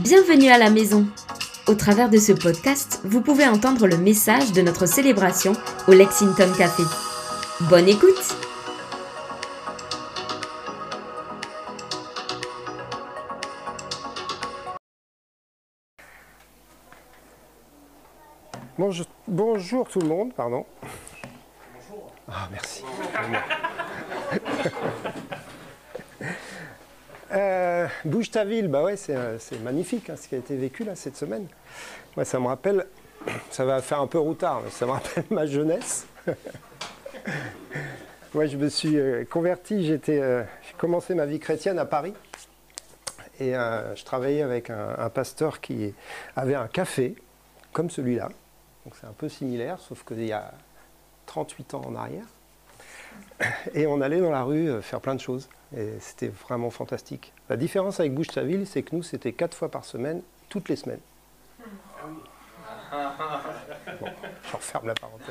Bienvenue à la maison. Au travers de ce podcast, vous pouvez entendre le message de notre célébration au Lexington Café. Bonne écoute! Bonjour tout le monde, pardon. Bonjour. Ah, merci. Bouge ta ville, bah ouais, c'est magnifique ce qui a été vécu là cette semaine. Moi, ça me rappelle, ça va faire un peu routard, mais ça me rappelle ma jeunesse. Moi, je me suis converti, j'ai commencé ma vie chrétienne à Paris. Et je travaillais avec un pasteur qui avait un café, comme celui-là. Donc c'est un peu similaire, sauf qu'il y a 38 ans en arrière. Et on allait dans la rue faire plein de choses. Et c'était vraiment fantastique. La différence avec Bouge ta ville, c'est que nous, c'était 4 fois par semaine, toutes les semaines. Bon, je referme la parenthèse.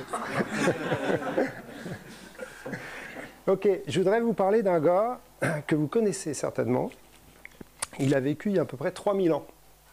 Ok, je voudrais vous parler d'un gars que vous connaissez certainement. Il a vécu il y a à peu près 3000 ans.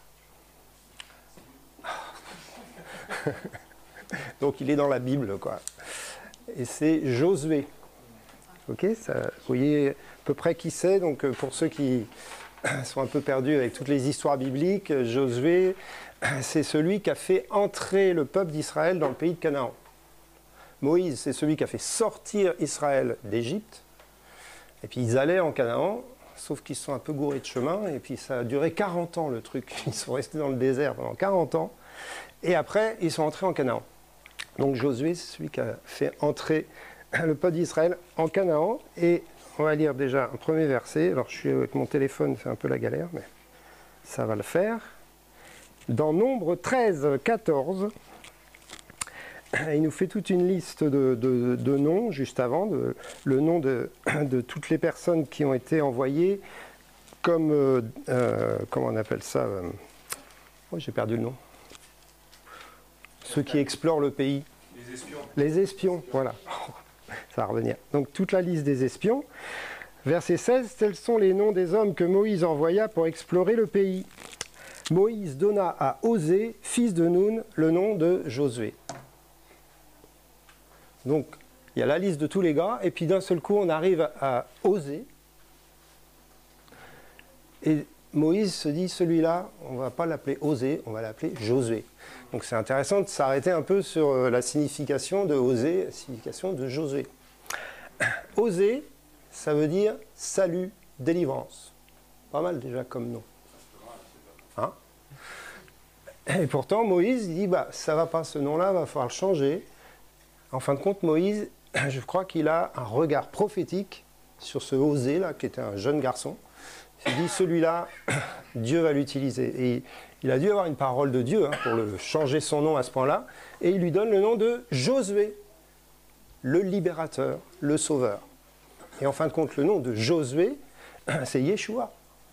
Donc il est dans la Bible, quoi. Et c'est Josué. Ok, ça, vous voyez à peu près qui c'est. Donc pour ceux qui sont un peu perdus avec toutes les histoires bibliques, Josué, c'est celui qui a fait entrer le peuple d'Israël dans le pays de Canaan. Moïse, c'est celui qui a fait sortir Israël d'Égypte. Et puis ils allaient en Canaan, sauf qu'ils se sont un peu gourés de chemin. Et puis ça a duré 40 ans le truc. Ils sont restés dans le désert pendant 40 ans. Et après, ils sont entrés en Canaan. Donc Josué, c'est celui qui a fait entrer le peuple d'Israël en Canaan. Et on va lire déjà un premier verset. Alors je suis avec mon téléphone, c'est un peu la galère, mais ça va le faire. Dans Nombre 13, 14, il nous fait toute une liste de noms, juste avant, le nom de toutes les personnes qui ont été envoyées comme, comment on appelle ça oh, j'ai perdu le nom. Ceux qui explorent le pays. Les espions. Les espions, voilà. Ça va revenir. Donc toute la liste des espions. Verset 16, tels sont les noms des hommes que Moïse envoya pour explorer le pays. Moïse donna à Osée, fils de Nun, le nom de Josué. Donc il y a la liste de tous les gars, et puis d'un seul coup on arrive à Osée. Et Moïse se dit, celui-là, on ne va pas l'appeler Osée, on va l'appeler Josué. Donc c'est intéressant de s'arrêter un peu sur la signification de Osée, la signification de Josué. Osée, ça veut dire salut, délivrance. Pas mal déjà comme nom. Hein? Et pourtant Moïse dit, bah, ça ne va pas, ce nom-là, il va falloir le changer. En fin de compte, Moïse, je crois qu'il a un regard prophétique sur ce Osée, là, qui était un jeune garçon. Il dit, celui-là, Dieu va l'utiliser. Et il a dû avoir une parole de Dieu pour le changer son nom à ce point-là. Et il lui donne le nom de Josué, le libérateur, le sauveur. Et en fin de compte, le nom de Josué, c'est Yeshua.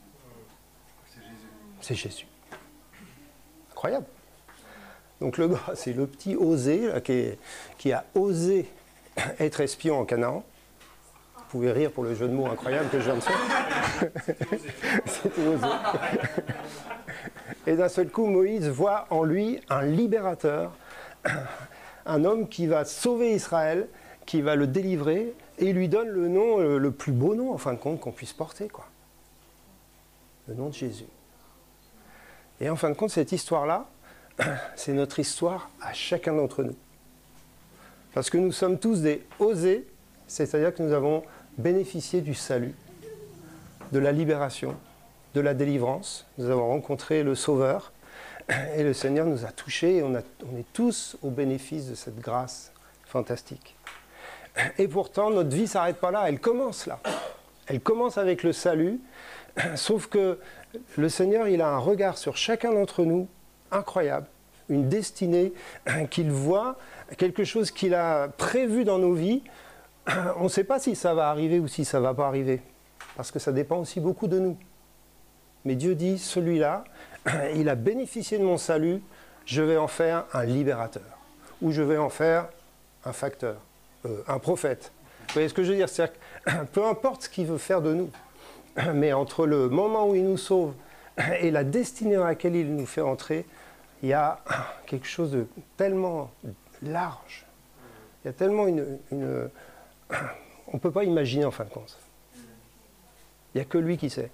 C'est Jésus. Incroyable. Donc le gars, c'est le petit Osée là, qui a osé être espion en Canaan. Vous pouvez rire pour le jeu de mots incroyable que je viens de faire. C'était osé. Et d'un seul coup, Moïse voit en lui un libérateur, un homme qui va sauver Israël, qui va le délivrer, et il lui donne le nom, le plus beau nom, en fin de compte, qu'on puisse porter, quoi. Le nom de Jésus. Et en fin de compte, cette histoire-là, c'est notre histoire à chacun d'entre nous. Parce que nous sommes tous des osés, c'est-à-dire que nous avons bénéficié du salut, de la libération, de la délivrance. Nous avons rencontré le Sauveur et le Seigneur nous a touchés et on est tous au bénéfice de cette grâce fantastique. Et pourtant, notre vie ne s'arrête pas là, elle commence là. Elle commence avec le salut, sauf que le Seigneur, il a un regard sur chacun d'entre nous incroyable, une destinée qu'il voit, quelque chose qu'il a prévu dans nos vies. On ne sait pas si ça va arriver ou si ça ne va pas arriver, parce que ça dépend aussi beaucoup de nous. Mais Dieu dit, celui-là, il a bénéficié de mon salut, je vais en faire un libérateur, ou je vais en faire un facteur, un prophète. Vous voyez ce que je veux dire? C'est-à-dire que peu importe ce qu'il veut faire de nous, mais entre le moment où il nous sauve et la destinée dans laquelle il nous fait entrer, il y a quelque chose de tellement large. Il y a tellement on ne peut pas imaginer en fin de compte. Il n'y a que lui qui sait.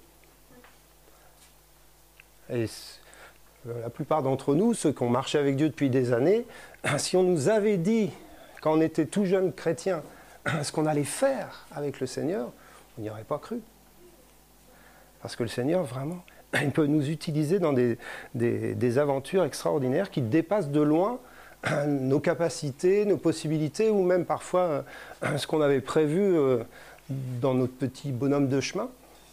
Et la plupart d'entre nous, ceux qui ont marché avec Dieu depuis des années, si on nous avait dit, quand on était tout jeune chrétien, ce qu'on allait faire avec le Seigneur, on n'y aurait pas cru. Parce que le Seigneur, vraiment, il peut nous utiliser dans des aventures extraordinaires qui dépassent de loin nos capacités, nos possibilités, ou même parfois ce qu'on avait prévu dans notre petit bonhomme de chemin.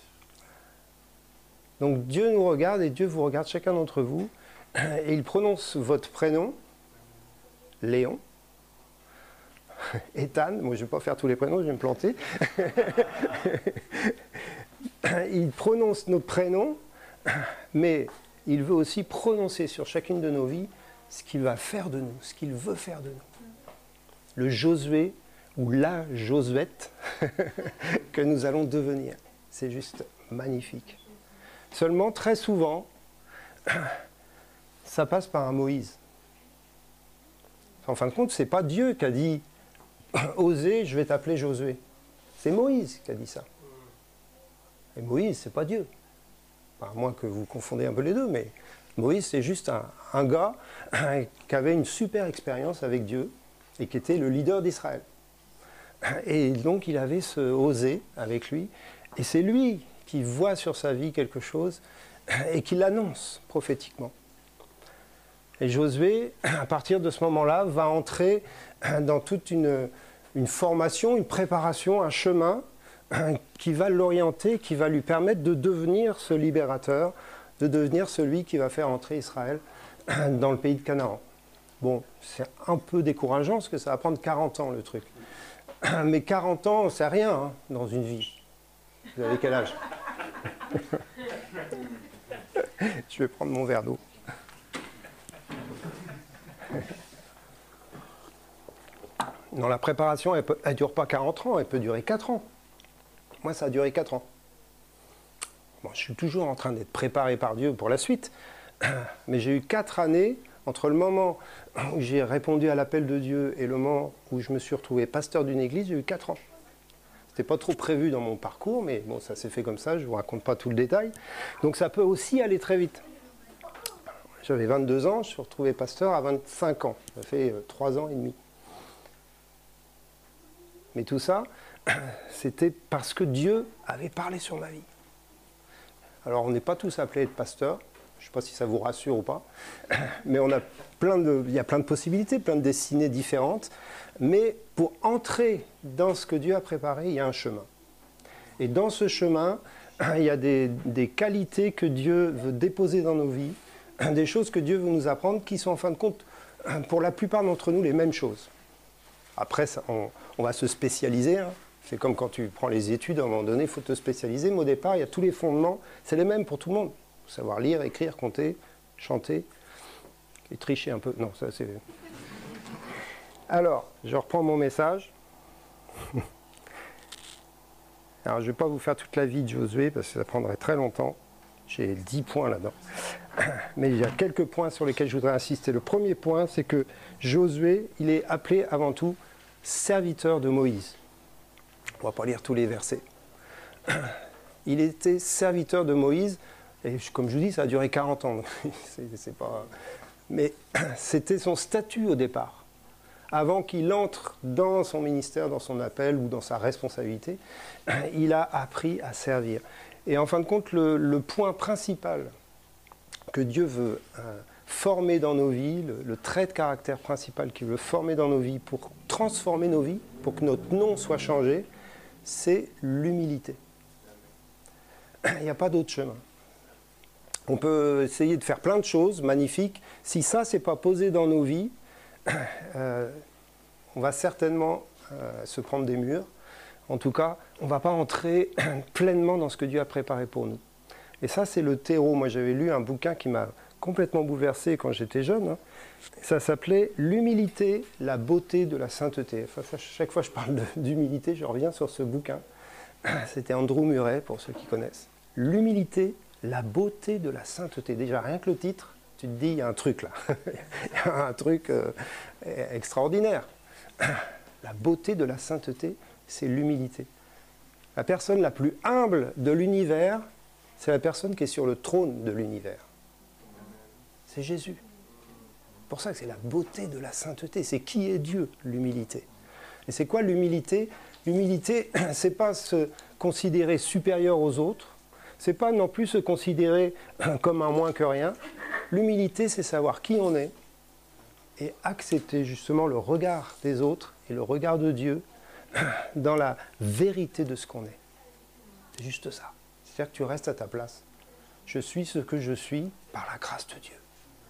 Donc Dieu nous regarde et Dieu vous regarde chacun d'entre vous, et il prononce votre prénom, Léon, Ethan, moi je ne vais pas faire tous les prénoms, je vais me planter. Il prononce notre prénom, mais il veut aussi prononcer sur chacune de nos vies ce qu'il va faire de nous, ce qu'il veut faire de nous. Le Josué ou la Josuette que nous allons devenir. C'est juste magnifique. Seulement, très souvent, ça passe par un Moïse. En fin de compte, ce n'est pas Dieu qui a dit « Osez, je vais t'appeler Josué ». C'est Moïse qui a dit ça. Et Moïse, ce n'est pas Dieu. Enfin, à moins que vous confondez un peu les deux, mais Moïse, c'est juste un gars qui avait une super expérience avec Dieu et qui était le leader d'Israël. Et donc, il avait ce Osée avec lui. Et c'est lui qui voit sur sa vie quelque chose et qui l'annonce prophétiquement. Et Josué, à partir de ce moment-là, va entrer dans toute une formation, une préparation, un chemin qui va l'orienter, qui va lui permettre de devenir ce libérateur, de devenir celui qui va faire entrer Israël dans le pays de Canaan. Bon, c'est un peu décourageant parce que ça va prendre 40 ans le truc. Mais 40 ans, c'est rien hein, dans une vie. Vous avez quel âge? Je vais prendre mon verre d'eau. Non, la préparation, elle ne dure pas 40 ans, elle peut durer 4 ans. Moi, ça a duré 4 ans. Bon, je suis toujours en train d'être préparé par Dieu pour la suite. Mais j'ai eu 4 années entre le moment où j'ai répondu à l'appel de Dieu et le moment où je me suis retrouvé pasteur d'une église, j'ai eu 4 ans. C'était pas trop prévu dans mon parcours, mais bon, ça s'est fait comme ça, je ne vous raconte pas tout le détail. Donc ça peut aussi aller très vite. J'avais 22 ans, je me suis retrouvé pasteur à 25 ans. Ça fait 3 ans et demi. Mais tout ça, c'était parce que Dieu avait parlé sur ma vie. Alors on n'est pas tous appelés à être pasteurs, je ne sais pas si ça vous rassure ou pas, mais il y a plein de possibilités, plein de destinées différentes. Mais pour entrer dans ce que Dieu a préparé, il y a un chemin. Et dans ce chemin, il y a des qualités que Dieu veut déposer dans nos vies, des choses que Dieu veut nous apprendre qui sont en fin de compte, pour la plupart d'entre nous, les mêmes choses. Après, on va se spécialiser. Hein. C'est comme quand tu prends les études, à un moment donné, il faut te spécialiser. Mais au départ, il y a tous les fondements. C'est les mêmes pour tout le monde. Il faut savoir lire, écrire, compter, chanter et tricher un peu. Non, ça c'est... Alors, je reprends mon message. Alors, je ne vais pas vous faire toute la vie de Josué parce que ça prendrait très longtemps. J'ai 10 points là-dedans. Mais il y a quelques points sur lesquels je voudrais insister. Le premier point, c'est que Josué, il est appelé avant tout serviteur de Moïse. On ne va pas lire tous les versets. Il était serviteur de Moïse, et comme je vous dis, ça a duré 40 ans. C'est pas... Mais c'était son statut au départ. Avant qu'il entre dans son ministère, dans son appel ou dans sa responsabilité, il a appris à servir. Et en fin de compte, le point principal que Dieu veut former dans nos vies, le trait de caractère principal qu'il veut former dans nos vies pour transformer nos vies, pour que notre nom soit changé, c'est l'humilité. Il n'y a pas d'autre chemin. On peut essayer de faire plein de choses magnifiques. Si ça, ce n'est pas posé dans nos vies, on va certainement se prendre des murs. En tout cas, on ne va pas entrer pleinement dans ce que Dieu a préparé pour nous. Et ça, c'est le terreau. Moi, j'avais lu un bouquin qui m'a complètement bouleversé quand j'étais jeune. Hein. Ça s'appelait « L'humilité, la beauté de la sainteté ». Enfin, chaque fois que je parle d'humilité, je reviens sur ce bouquin. C'était Andrew Murray, pour ceux qui connaissent. « L'humilité, la beauté de la sainteté. Déjà, rien que le titre, tu te dis, il y a un truc là. Il y a un truc extraordinaire. La beauté de la sainteté, c'est l'humilité. La personne la plus humble de l'univers, c'est la personne qui est sur le trône de l'univers. C'est Jésus. C'est pour ça que c'est la beauté de la sainteté. C'est qui est Dieu, l'humilité. Et c'est quoi l'humilité? L'humilité, c'est pas se considérer supérieur aux autres. C'est pas non plus se considérer comme un moins que rien. L'humilité, c'est savoir qui on est et accepter justement le regard des autres et le regard de Dieu dans la vérité de ce qu'on est. C'est juste ça. C'est-à-dire que tu restes à ta place. Je suis ce que je suis par la grâce de Dieu.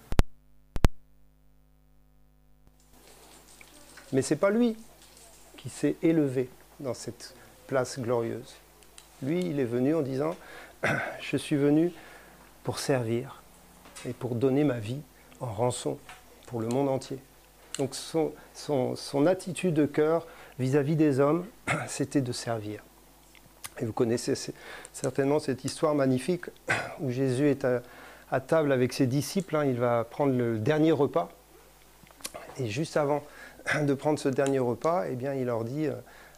Mais ce n'est pas lui qui s'est élevé dans cette place glorieuse. Lui, il est venu en disant « Je suis venu pour servir et pour donner ma vie en rançon pour le monde entier. » Donc son attitude de cœur vis-à-vis des hommes, c'était de servir. Et vous connaissez certainement cette histoire magnifique où Jésus est à table avec ses disciples. Il va prendre le dernier repas. Et juste avant de prendre ce dernier repas, eh bien, il leur dit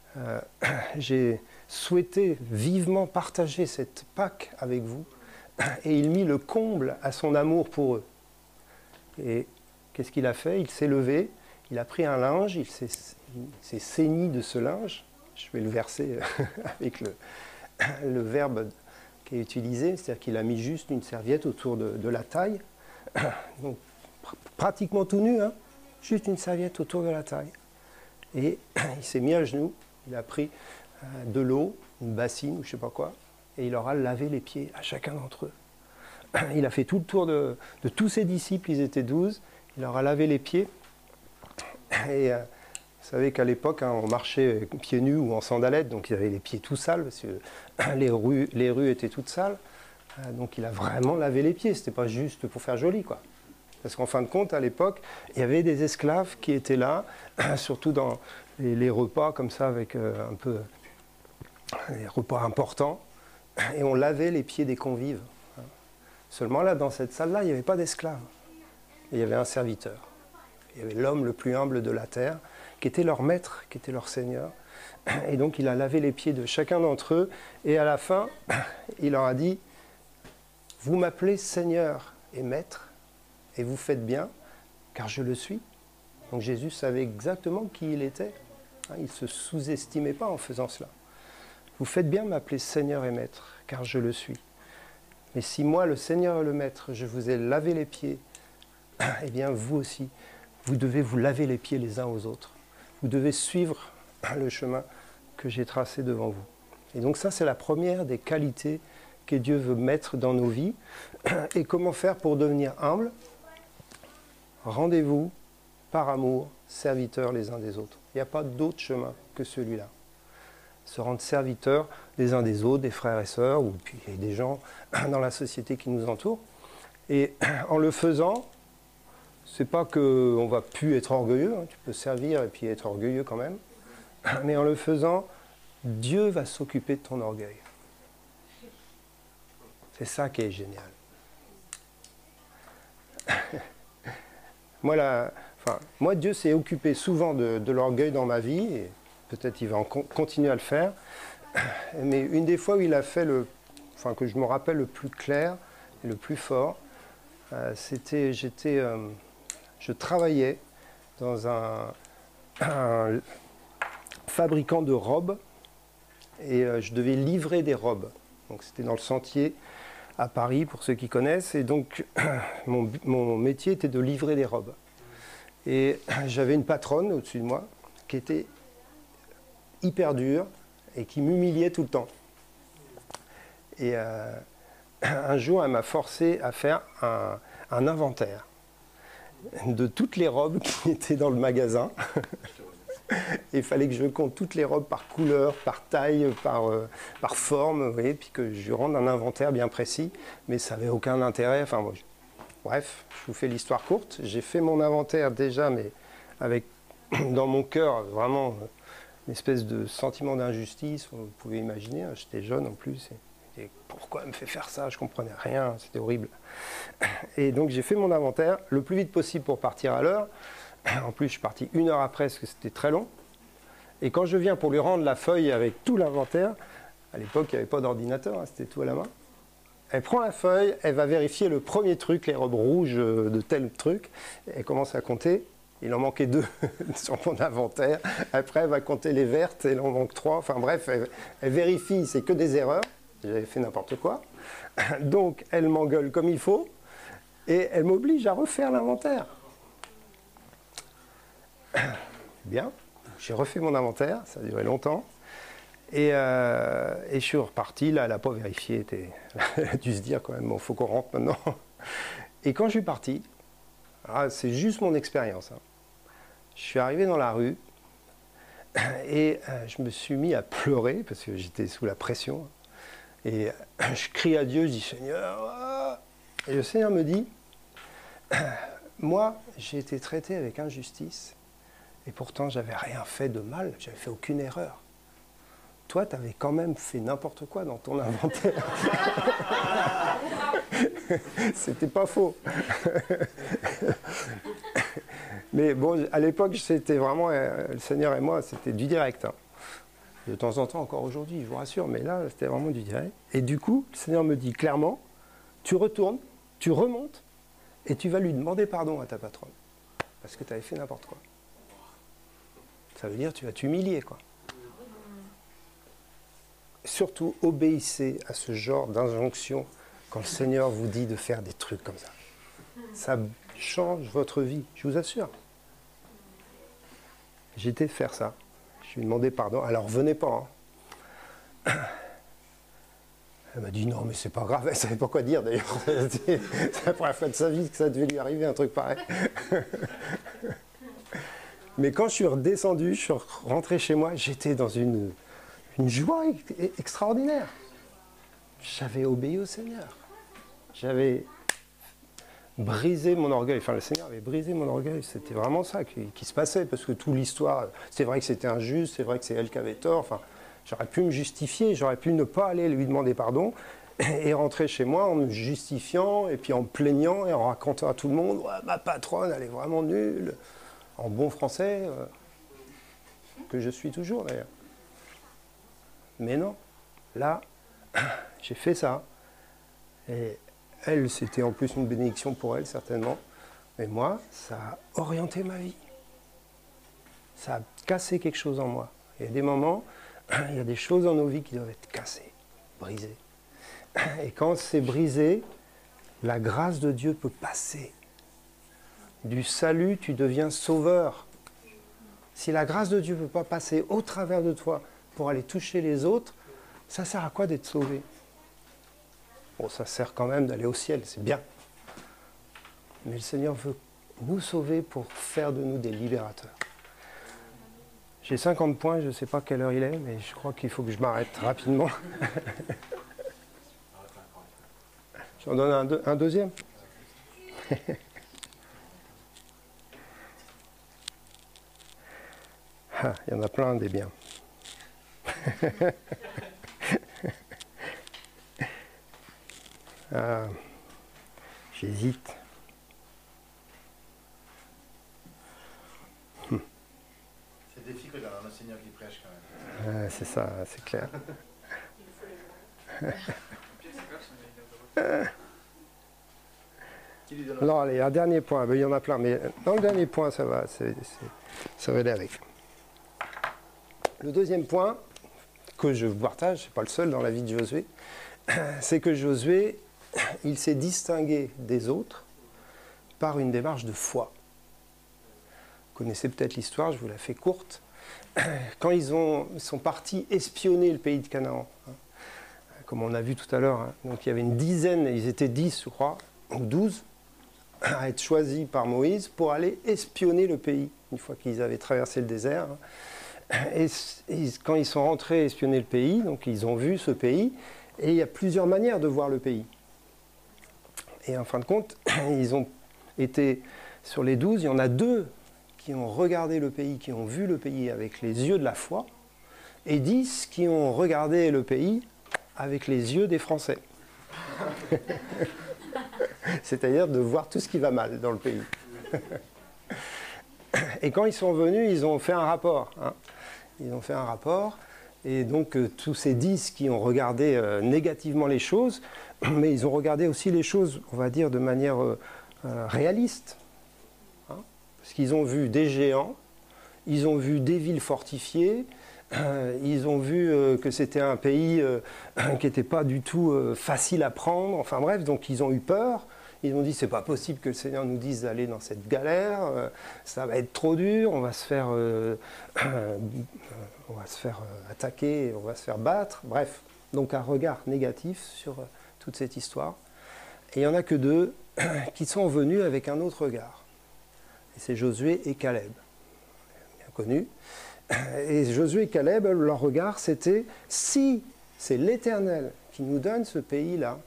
j'ai souhaité vivement partager cette Pâque avec vous. Et il mit le comble à son amour pour eux. Et qu'est-ce qu'il a fait? Il s'est levé, il a pris un linge, il s'est saigni de ce linge. Je vais le verser avec le verbe qui est utilisé, c'est-à-dire qu'il a mis juste une serviette autour de la taille. Donc, pratiquement tout nu, hein, juste une serviette autour de la taille. Et il s'est mis à genoux, il a pris de l'eau, une bassine ou je ne sais pas quoi, et il leur a lavé les pieds à chacun d'entre eux. Il a fait tout le tour de tous ses disciples, ils étaient 12, il leur a lavé les pieds. Et vous savez qu'à l'époque, on marchait pieds nus ou en sandalettes, donc il avait les pieds tout sales, parce que les rues étaient toutes sales. Donc il a vraiment lavé les pieds, c'était pas juste pour faire joli, quoi. Parce qu'en fin de compte, à l'époque, il y avait des esclaves qui étaient là, surtout dans les repas comme ça, avec un peu des repas importants, et on lavait les pieds des convives. Seulement là, dans cette salle-là, il n'y avait pas d'esclaves. Il y avait un serviteur. Il y avait l'homme le plus humble de la terre, qui était leur maître, qui était leur seigneur. Et donc il a lavé les pieds de chacun d'entre eux, et à la fin, il leur a dit « Vous m'appelez Seigneur et Maître, et vous faites bien, car je le suis. » Donc Jésus savait exactement qui il était. Il ne se sous-estimait pas en faisant cela. « Vous faites bien m'appeler Seigneur et Maître, car je le suis. Mais si moi, le Seigneur et le Maître, je vous ai lavé les pieds, eh bien vous aussi, vous devez vous laver les pieds les uns aux autres. Vous devez suivre le chemin que j'ai tracé devant vous. » Et donc ça, c'est la première des qualités que Dieu veut mettre dans nos vies. Et comment faire pour devenir humble? Rendez-vous par amour, serviteurs les uns des autres. Il n'y a pas d'autre chemin que celui-là. Se rendre serviteurs les uns des autres, des frères et sœurs, ou puis des gens dans la société qui nous entoure. Et en le faisant, c'est pas qu'on va plus être orgueilleux, hein, tu peux servir et puis être orgueilleux quand même, mais en le faisant, Dieu va s'occuper de ton orgueil. C'est ça qui est génial. Moi, Dieu s'est occupé souvent de l'orgueil dans ma vie, et peut-être il va continuer à le faire, mais une des fois où il a fait que je me rappelle le plus clair et le plus fort, je travaillais dans un fabricant de robes et je devais livrer des robes. Donc c'était dans le Sentier à Paris pour ceux qui connaissent, et donc mon métier était de livrer des robes. Et j'avais une patronne au-dessus de moi qui était hyper dure et qui m'humiliait tout le temps. Et un jour, elle m'a forcé à faire un inventaire de toutes les robes qui étaient dans le magasin. Il fallait que je compte toutes les robes par couleur, par taille, par forme, vous voyez, puis que je rende un inventaire bien précis, mais ça n'avait aucun intérêt. Bref, je vous fais l'histoire courte. J'ai fait mon inventaire déjà, mais avec dans mon cœur vraiment une espèce de sentiment d'injustice, vous pouvez imaginer, j'étais jeune en plus, Et pourquoi elle me fait faire ça? Je comprenais rien, c'était horrible. Et donc j'ai fait mon inventaire le plus vite possible pour partir à l'heure. En plus, je suis parti 1 heure après parce que c'était très long. Et quand je viens pour lui rendre la feuille avec tout l'inventaire, à l'époque, il n'y avait pas d'ordinateur, hein, c'était tout à la main. Elle prend la feuille, elle va vérifier le premier truc, les robes rouges de tel truc. Elle commence à compter. Il en manquait 2 sur mon inventaire. Après, elle va compter les vertes, il en manque 3. Enfin bref, elle vérifie, c'est que des erreurs. J'avais fait n'importe quoi. Donc, elle m'engueule comme il faut. Et elle m'oblige à refaire l'inventaire. Bien. J'ai refait mon inventaire, ça a duré longtemps. Et je suis reparti, là, elle n'a pas vérifié, elle a dû se dire quand même, bon, faut qu'on rentre maintenant. Et quand je suis parti, c'est juste mon expérience, hein. Je suis arrivé dans la rue et je me suis mis à pleurer parce que j'étais sous la pression. Et je crie à Dieu, je dis Seigneur. Et le Seigneur me dit, moi, j'ai été traité avec injustice et pourtant, j'avais rien fait de mal, j'avais fait aucune erreur. Toi, tu avais quand même fait n'importe quoi dans ton inventaire. C'était pas faux. Mais bon, à l'époque, c'était vraiment, le Seigneur et moi, c'était du direct, hein. De temps en temps, encore aujourd'hui, je vous rassure, mais là, c'était vraiment du direct. Et du coup, le Seigneur me dit clairement, tu retournes, tu remontes, et tu vas lui demander pardon à ta patronne. Parce que tu avais fait n'importe quoi. Ça veut dire que tu vas t'humilier, quoi. Surtout, obéissez à ce genre d'injonction quand le Seigneur vous dit de faire des trucs comme ça. Ça change votre vie, je vous assure. J'ai été faire ça. Je lui ai demandé pardon. Alors, venez pas. Hein. Elle m'a dit non, mais c'est pas grave. Elle ne savait pas quoi dire d'ailleurs. C'est la première fois de sa vie que ça devait lui arriver, un truc pareil. Mais quand je suis redescendu, je suis rentré chez moi, j'étais dans une joie extraordinaire. J'avais obéi au Seigneur. J'avais brisé mon orgueil. Enfin, le Seigneur avait brisé mon orgueil. C'était vraiment ça qui se passait. Parce que toute l'histoire, c'est vrai que c'était injuste, c'est vrai que c'est elle qui avait tort. Enfin, j'aurais pu me justifier, j'aurais pu ne pas aller lui demander pardon et rentrer chez moi en me justifiant et puis en me plaignant et en racontant à tout le monde ouais, ma patronne, elle est vraiment nulle. En bon français, que je suis toujours d'ailleurs. Mais non, là, j'ai fait ça. Et elle, c'était en plus une bénédiction pour elle, certainement. Mais moi, ça a orienté ma vie. Ça a cassé quelque chose en moi. Il y a des moments, il y a des choses dans nos vies qui doivent être cassées, brisées. Et quand c'est brisé, la grâce de Dieu peut passer. Du salut, tu deviens sauveur. Si la grâce de Dieu ne peut pas passer au travers de toi pour aller toucher les autres, ça sert à quoi d'être sauvé? Bon, ça sert quand même d'aller au ciel, c'est bien. Mais le Seigneur veut nous sauver pour faire de nous des libérateurs. J'ai 50 points, je ne sais pas quelle heure il est, mais je crois qu'il faut que je m'arrête rapidement. J'en donne un deuxième. Ah, il y en a plein des biens. Ah, j'hésite. C'est difficile d'avoir un enseignant qui prêche quand même. C'est ça, c'est clair. Alors allez, un dernier point, il y en a plein, mais dans le dernier point, ça va, ça va aller avec. Le deuxième point que je vous partage, c'est pas le seul dans la vie de Josué, c'est que Josué, il s'est distingué des autres par une démarche de foi. Vous connaissez peut-être l'histoire, je vous la fais courte. Quand ils sont partis espionner le pays de Canaan, hein, comme on a vu tout à l'heure, hein, donc il y avait une dizaine, ils étaient 10 je crois, ou 12, à être choisis par Moïse pour aller espionner le pays, une fois qu'ils avaient traversé le désert. Hein. Et quand ils sont rentrés espionner le pays, donc ils ont vu ce pays, et il y a plusieurs manières de voir le pays. Et en fin de compte, ils ont été sur les 12, il y en a 2 qui ont regardé le pays, qui ont vu le pays avec les yeux de la foi, et 10 qui ont regardé le pays avec les yeux des Français. C'est-à-dire de voir tout ce qui va mal dans le pays. Et quand ils sont venus, ils ont fait un rapport. Hein. Ils ont fait un rapport. Et donc, tous ces 10 qui ont regardé négativement les choses, mais ils ont regardé aussi les choses, on va dire, de manière réaliste. Hein. Parce qu'ils ont vu des géants, ils ont vu des villes fortifiées, ils ont vu que c'était un pays qui n'était pas du tout facile à prendre. Enfin bref, donc ils ont eu peur. Ils ont dit, c'est pas possible que le Seigneur nous dise d'aller dans cette galère, ça va être trop dur, on va se faire attaquer, on va se faire battre. Bref, donc un regard négatif sur toute cette histoire. Et il n'y en a que 2 qui sont venus avec un autre regard. Et c'est Josué et Caleb, bien connus. Et Josué et Caleb, leur regard, c'était, si c'est l'Éternel qui nous donne ce pays-là,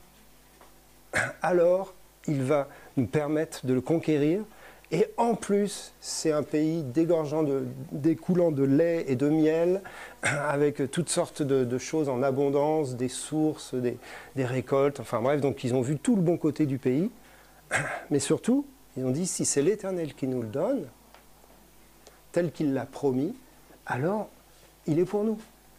alors il va nous permettre de le conquérir. Et en plus, c'est un pays découlant de lait et de miel, avec toutes sortes de choses en abondance, des sources, des récoltes, enfin bref, donc ils ont vu tout le bon côté du pays. Mais surtout, ils ont dit, si c'est l'Éternel qui nous le donne, tel qu'il l'a promis, alors il est pour nous.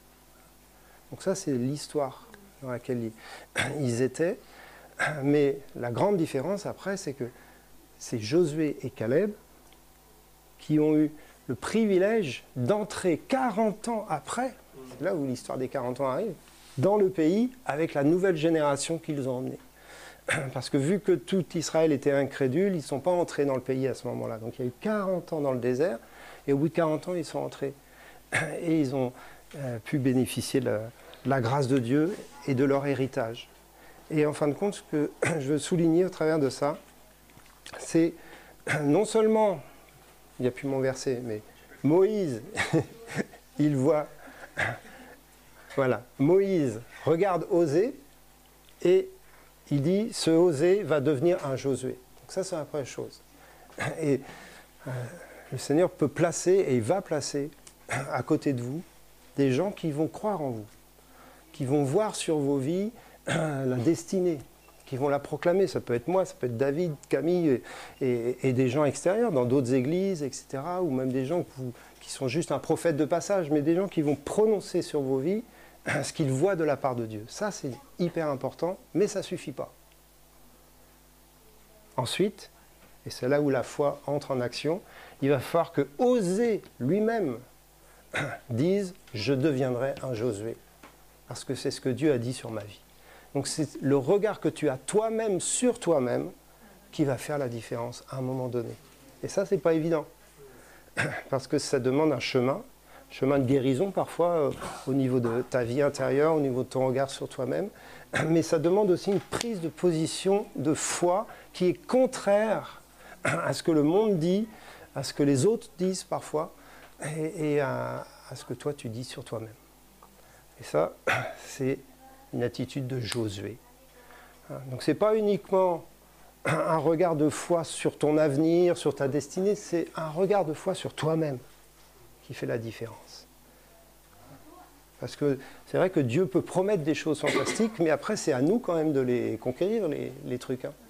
Donc ça, c'est l'histoire dans laquelle ils étaient. Mais la grande différence après, c'est que c'est Josué et Caleb qui ont eu le privilège d'entrer 40 ans après, c'est là où l'histoire des 40 ans arrive, dans le pays avec la nouvelle génération qu'ils ont emmenée. Parce que vu que tout Israël était incrédule, ils ne sont pas entrés dans le pays à ce moment-là. Donc il y a eu 40 ans dans le désert, et au bout de 40 ans, ils sont entrés. Et ils ont pu bénéficier de la grâce de Dieu et de leur héritage. Et en fin de compte, ce que je veux souligner au travers de ça, c'est non seulement, il n'y a plus mon verset, mais Moïse, il voit, voilà, Moïse regarde Osée et il dit, ce Osée va devenir un Josué. Donc ça, c'est la première chose. Et le Seigneur peut placer, et il va placer à côté de vous, des gens qui vont croire en vous, qui vont voir sur vos vies la destinée, qui vont la proclamer. Ça peut être moi, ça peut être David, Camille et des gens extérieurs dans d'autres églises, etc. Ou même des gens qui sont juste un prophète de passage, mais des gens qui vont prononcer sur vos vies ce qu'ils voient de la part de Dieu. Ça, c'est hyper important, mais ça ne suffit pas. Ensuite, et c'est là où la foi entre en action, il va falloir que Osée lui-même dise « Je deviendrai un Josué », parce que c'est ce que Dieu a dit sur ma vie. Donc c'est le regard que tu as toi-même sur toi-même qui va faire la différence à un moment donné. Et ça, c'est pas évident. Parce que ça demande un chemin de guérison parfois au niveau de ta vie intérieure, au niveau de ton regard sur toi-même. Mais ça demande aussi une prise de position de foi qui est contraire à ce que le monde dit, à ce que les autres disent parfois, et à ce que toi tu dis sur toi-même. Et ça, c'est une attitude de Josué. Donc ce n'est pas uniquement un regard de foi sur ton avenir, sur ta destinée, c'est un regard de foi sur toi-même qui fait la différence. Parce que c'est vrai que Dieu peut promettre des choses fantastiques, mais après c'est à nous quand même de les conquérir, les trucs. Hein.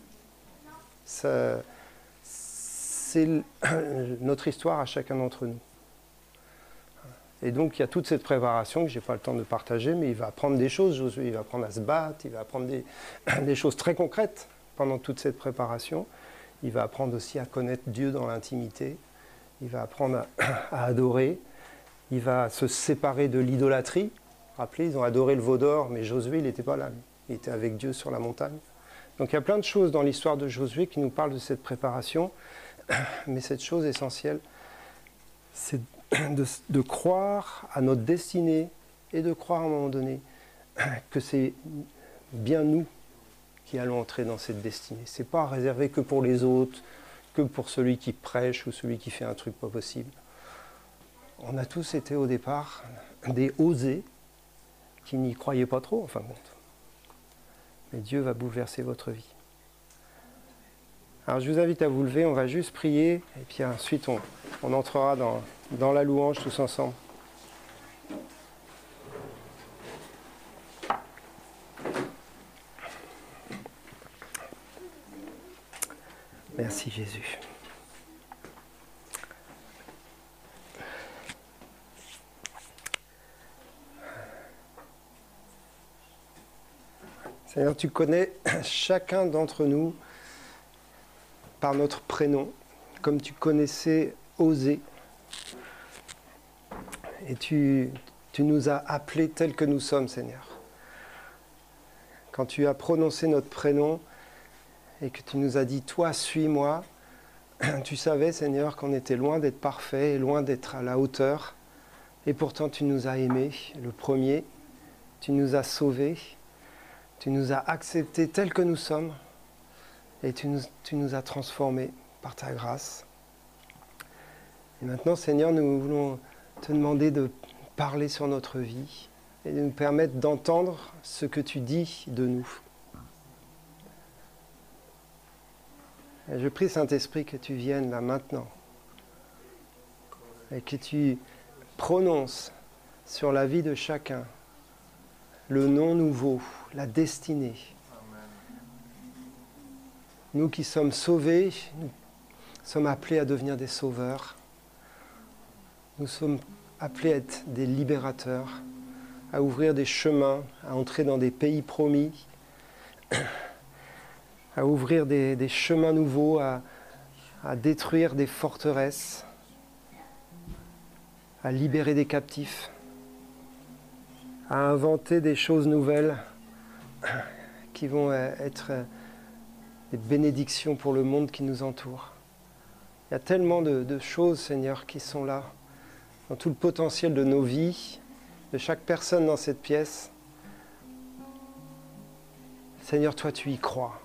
C'est notre histoire à chacun d'entre nous. Et donc, il y a toute cette préparation que je n'ai pas le temps de partager, mais il va apprendre des choses, Josué, il va apprendre à se battre, il va apprendre des choses très concrètes pendant toute cette préparation. Il va apprendre aussi à connaître Dieu dans l'intimité. Il va apprendre à adorer. Il va se séparer de l'idolâtrie. Rappelez, ils ont adoré le veau d'or, mais Josué, il n'était pas là. Il était avec Dieu sur la montagne. Donc, il y a plein de choses dans l'histoire de Josué qui nous parlent de cette préparation. Mais cette chose essentielle, c'est de croire à notre destinée et de croire à un moment donné que c'est bien nous qui allons entrer dans cette destinée. Ce n'est pas réservé que pour les autres, que pour celui qui prêche ou celui qui fait un truc pas possible. On a tous été au départ des osés qui n'y croyaient pas trop en fin de compte. Mais Dieu va bouleverser votre vie. Alors je vous invite à vous lever, on va juste prier et puis ensuite on entrera dans la louange tous ensemble. Merci Jésus. Seigneur, tu connais chacun d'entre nous par notre prénom, comme tu connaissais Osée. Et tu nous as appelés tels que nous sommes, Seigneur. Quand tu as prononcé notre prénom et que tu nous as dit « Toi, suis-moi », tu savais, Seigneur, qu'on était loin d'être parfait et loin d'être à la hauteur. Et pourtant, tu nous as aimés, le premier. Tu nous as sauvés. Tu nous as acceptés tels que nous sommes. Et tu nous as transformés par ta grâce. Et maintenant, Seigneur, nous voulons te demander de parler sur notre vie et de nous permettre d'entendre ce que tu dis de nous. Et je prie, Saint-Esprit, que tu viennes là maintenant et que tu prononces sur la vie de chacun le nom nouveau, la destinée. Nous qui sommes sauvés, nous sommes appelés à devenir des sauveurs. Nous sommes appelés à être des libérateurs, à ouvrir des chemins, à entrer dans des pays promis, à ouvrir des chemins nouveaux, à détruire des forteresses, à libérer des captifs, à inventer des choses nouvelles qui vont être des bénédictions pour le monde qui nous entoure. Il y a tellement de choses, Seigneur, qui sont là, dans tout le potentiel de nos vies, de chaque personne dans cette pièce. Seigneur, toi, tu y crois.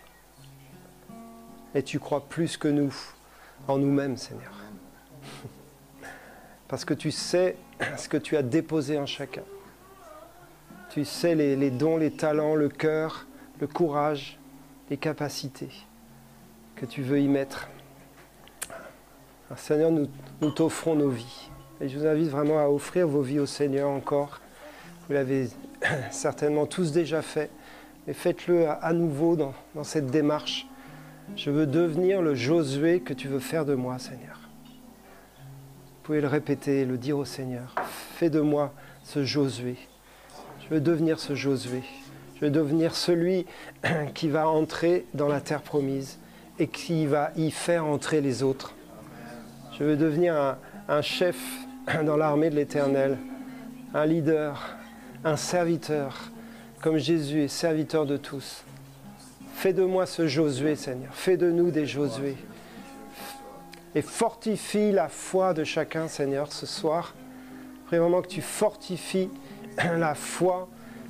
Et tu crois plus que nous, en nous-mêmes, Seigneur. Parce que tu sais ce que tu as déposé en chacun. Tu sais les dons, les talents, le cœur, le courage, les capacités que tu veux y mettre. Alors, Seigneur, nous t'offrons nos vies. Et je vous invite vraiment à offrir vos vies au Seigneur encore. Vous l'avez certainement tous déjà fait, mais faites-le à nouveau dans cette démarche. Je veux devenir le Josué que tu veux faire de moi, Seigneur. Vous pouvez le répéter, le dire au Seigneur. Fais de moi ce Josué. Je veux devenir ce Josué. Je veux devenir celui qui va entrer dans la terre promise et qui va y faire entrer les autres. Je veux devenir un chef dans l'armée de l'Éternel, un leader, un serviteur, comme Jésus est serviteur de tous. Fais de moi ce Josué, Seigneur. Fais de nous des Josué. Et fortifie la foi de chacun, Seigneur, ce soir. Je prie vraiment que tu fortifies la foi,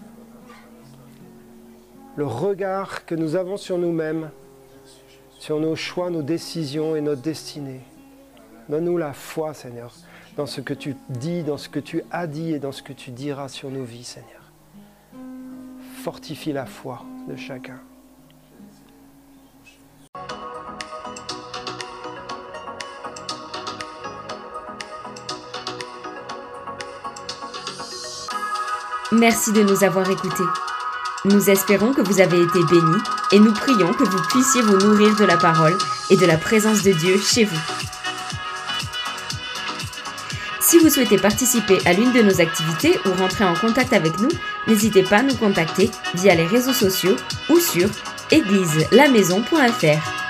le regard que nous avons sur nous-mêmes, sur nos choix, nos décisions et notre destinée. Donne-nous la foi, Seigneur, dans ce que tu dis, dans ce que tu as dit et dans ce que tu diras sur nos vies, Seigneur. Fortifie la foi de chacun. Merci de nous avoir écoutés. Nous espérons que vous avez été bénis et nous prions que vous puissiez vous nourrir de la parole et de la présence de Dieu chez vous. Si vous souhaitez participer à l'une de nos activités ou rentrer en contact avec nous, n'hésitez pas à nous contacter via les réseaux sociaux ou sur égliselamaison.fr.